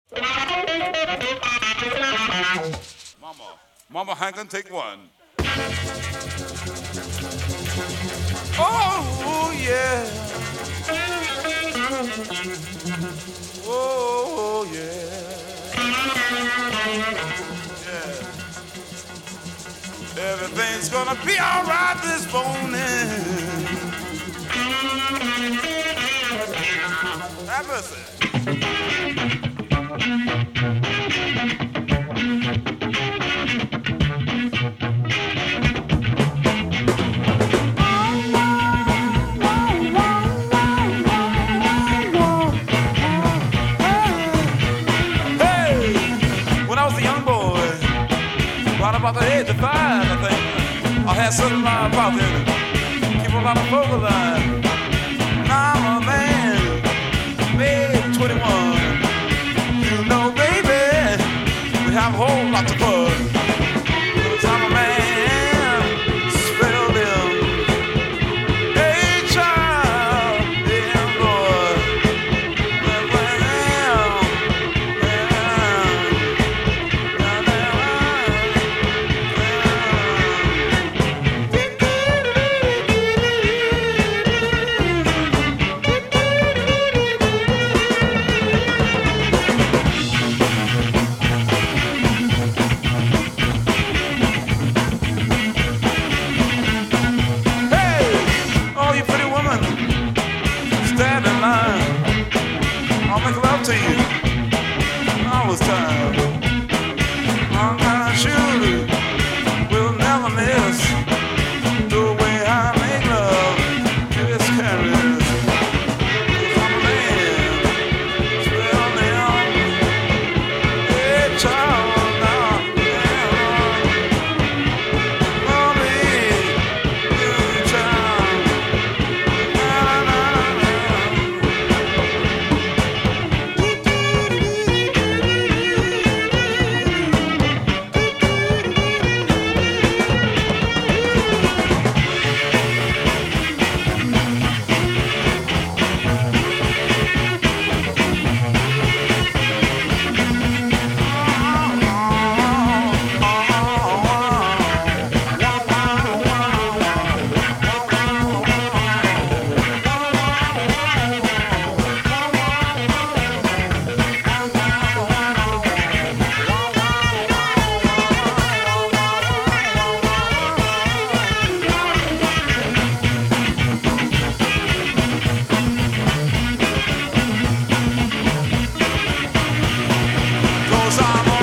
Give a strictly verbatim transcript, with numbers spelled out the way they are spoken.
Mama, Mama Hankin, take one. Oh, yeah. Oh, yeah. Yeah. Everything's gonna be all right this morning. Have mercy. About the age of five, I think I had something like about it. Keep a lot of vocal line. Now I'm a man, made twenty-one. You know, baby, we have a whole lot to put. Cause I'm a man, spell them. Hey, child, yeah, boy. Well, well, I'll make love to you all this time. I'm gonna shoot you. We'll never miss the way I make love to this carriage. I'm a man, spell them. Hey, child, now, yeah. Oh, me, you child. Na, na, na, na. I'm